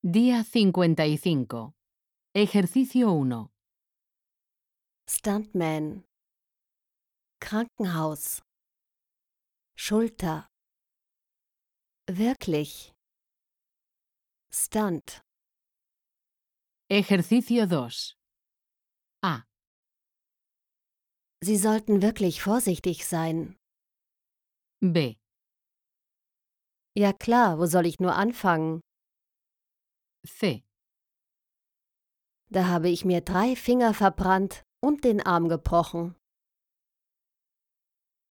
Día 55. Ejercicio 1. Stuntman. Krankenhaus. Schulter. Wirklich. Stunt. Ejercicio 2. A. Sie sollten wirklich vorsichtig sein. B. Ja klar, wo soll ich nur anfangen? C. Da habe ich mir 3 Finger verbrannt und den Arm gebrochen.